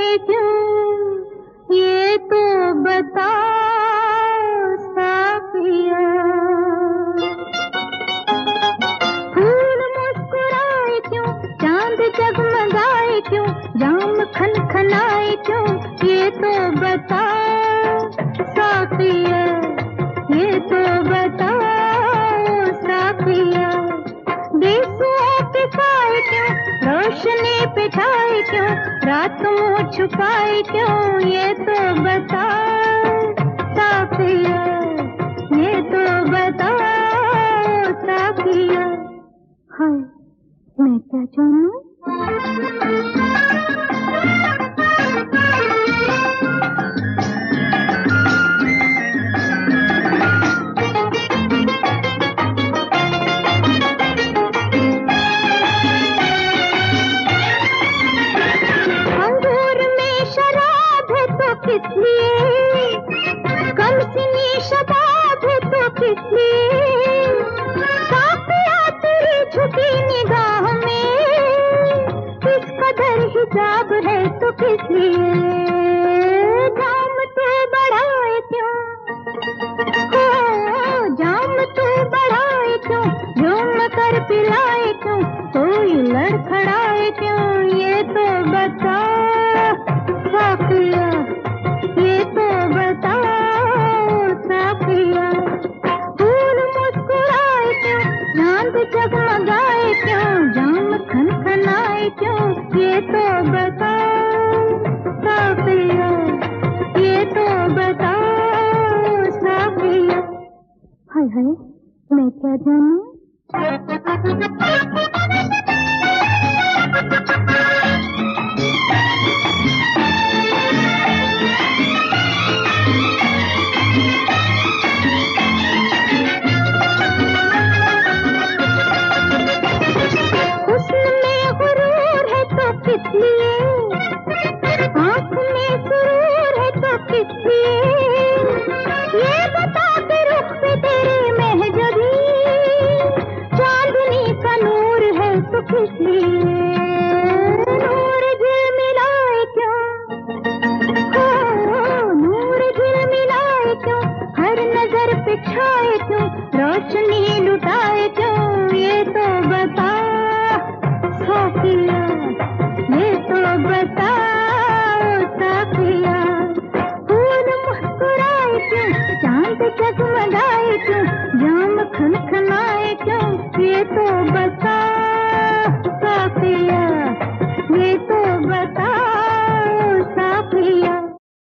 क्यों, ये तो बता साकिया। फूल मुस्कुराए क्यों, चांद जगमगाए क्यों, जाम खनखनाए क्यों, ये तो बता साकिया, ये तो बता साकिया। बेसुओं के साए क्यों, रोशनी पिछाए क्यों, रात मुँह छुपाए क्यों, ये तो बता साकिया, ये तो बता साकिया। हाय, मैं क्या जानूं? किस लिए कम सिनी शबाब है तो किस लिए, साकिया तेरी झुकी निगाह में किस कदर हिजाब है तो किस लिए। जाम तू बढ़ाए क्यों, हो जाम तू बढ़ाए क्यों, झूम कर पिलाए क्यों, कोई लड़खड़ाए क्यों, ये तो बता साकिया, ये तो बताओ साकिया। फूल मुस्कुराए क्यों, चांद जगमगाए क्यों, जाम खनखनाए क्यों, ये तो बताओ साकिया, ये तो बताओ साकिया। हाय हाय, मैं क्या जानूं? किस लिए आँख में सुरूर है तो किस लिए, ये बता के रुख पे तेरी महजबी चांदनी का नूर है तो किस लिए। नूर झिलमिलाए क्यों, हो नूर झिलमिलाए क्यों, हर नजर पे छाए क्यों, रोशनी लुटाए क्यों, ये तो बता साकिया, ये तो बताओ साकिया। फूल मुस्कुराए क्यों, चांद जगमगाए क्यों, जाम खनखनाए क्यों, ये तो बता